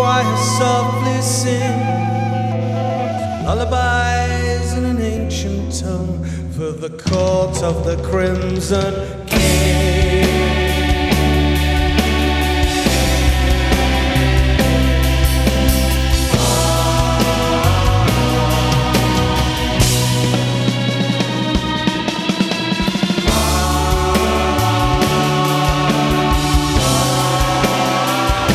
choir softly sing lullabies in an ancient tongue for the court of the Crimson King.